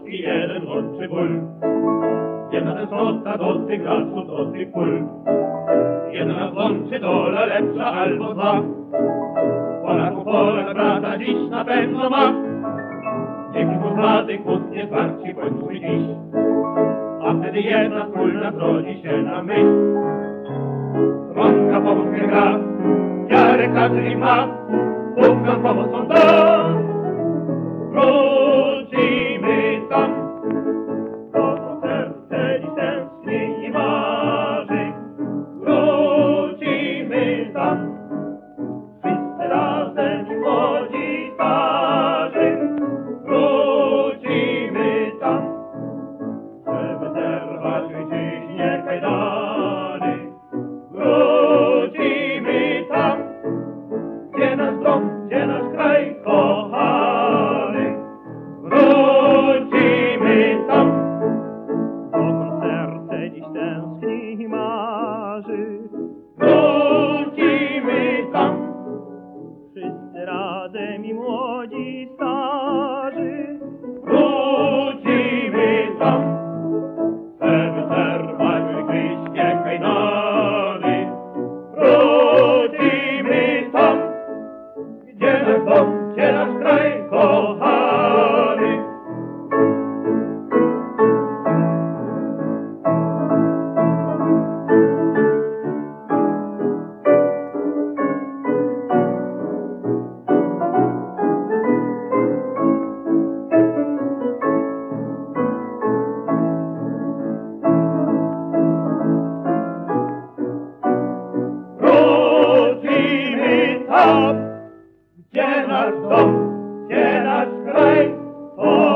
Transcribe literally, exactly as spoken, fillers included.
i jeden łączy ból. Jedna tęsknota do tych lasów, do tych pól. Jedna nas łączy dola lepsza albo zła. Polaków Polak brata dziś na pewno ma. Dzięki kłopłaty, kłótnie, zwarci bądźmy dziś. A wtedy jedna wspólna zrodzi się na myśl. Trąbka pomockę gra, wiarę każdy ma. Bóg nam pomocą da. Wrócimy tam. To serce dziś tęskni i marzy. Wrócimy tam. Wszyscy razem i młodzi, starzy. Wrócimy tam. Żeby zerwać dziś nie kajdany. Wrócimy tam. Gdzie nasz dom, gdzie nasz kraj kochany. Wrócimy tam. Dokąd serce dziś tęskni i marzy. Wrócimy tam. Wszyscy razem i młodzi, starzy. Wrócimy tam. Chcemy zerwać gryźkie kajdany. Wrócimy tam. Gdzie nasz dom, gdzie nasz kraj kochany. Wrócimy tam. Gdzie nasz dom, gdzie nasz kraj,